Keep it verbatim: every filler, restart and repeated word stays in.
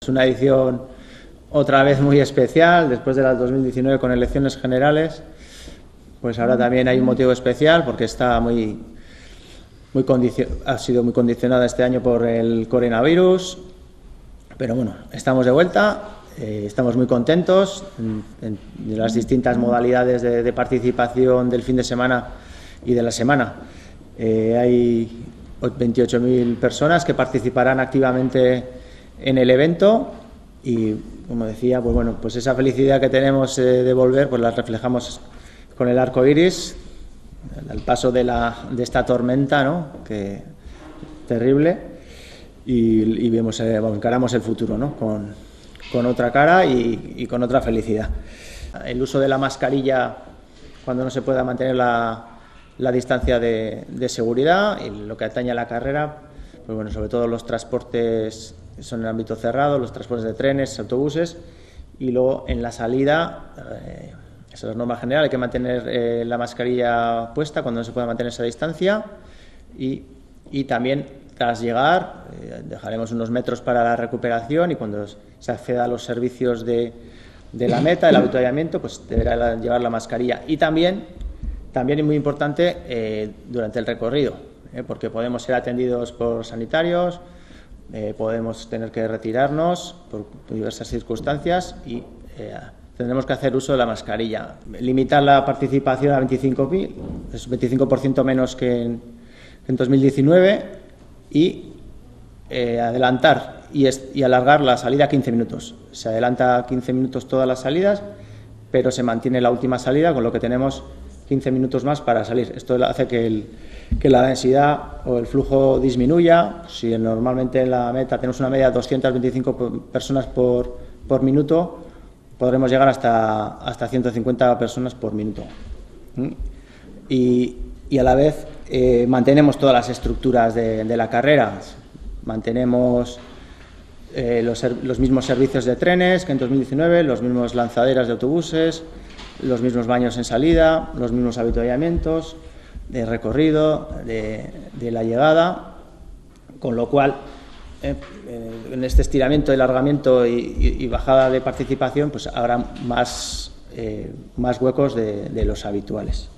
Es una edición otra vez muy especial, después de las dos mil diecinueve con elecciones generales, pues ahora también hay un motivo especial porque está muy, muy ha sido muy condicionada este año por el coronavirus, pero bueno, estamos de vuelta, eh, estamos muy contentos en, en las distintas modalidades de, de participación del fin de semana y de la semana. Eh, hay veintiocho mil personas que participarán activamente en el evento y, como decía, pues bueno, pues esa felicidad que tenemos eh, de volver, pues la reflejamos con el arco iris, al paso de, la, de esta tormenta, ¿no? Que terrible, y, y vemos, eh, encaramos el futuro, ¿no? Con, con otra cara y, y con otra felicidad. El uso de la mascarilla cuando no se pueda mantener la, la distancia de, de seguridad, y lo que atañe a la carrera, pues bueno, sobre todo los transportes son en el ámbito cerrado, los transportes de trenes, autobuses, y luego en la salida, eh, esa es la norma general, hay que mantener eh, la mascarilla puesta cuando no se pueda mantener esa distancia, y, y también tras llegar eh, dejaremos unos metros para la recuperación, y cuando se acceda a los servicios de, de la meta, del avituallamiento, pues deberá llevar la mascarilla. Y también, también es muy importante eh, durante el recorrido, eh, porque podemos ser atendidos por sanitarios, Eh, podemos tener que retirarnos por diversas circunstancias y eh, tendremos que hacer uso de la mascarilla. Limitar la participación a veinticinco mil, es veinticinco por ciento menos que en, que en dos mil diecinueve, y eh, adelantar y, y alargar la salida a quince minutos. Se adelanta quince minutos todas las salidas, pero se mantiene la última salida, con lo que tenemos quince minutos más para salir. Esto hace que, el, que la densidad o el flujo disminuya. Si normalmente en la meta tenemos una media de doscientas veinticinco personas por, por minuto, podremos llegar hasta, hasta ciento cincuenta personas por minuto. Y, y a la vez eh, mantenemos todas las estructuras de, de la carrera. Mantenemos eh, los, los mismos servicios de trenes que en dos mil diecinueve, los mismos lanzaderas de autobuses, los mismos baños en salida, los mismos avituallamientos de recorrido, de, de la llegada, con lo cual eh, eh, en este estiramiento, alargamiento y, y, y bajada de participación, pues habrá más, eh, más huecos de, de los habituales.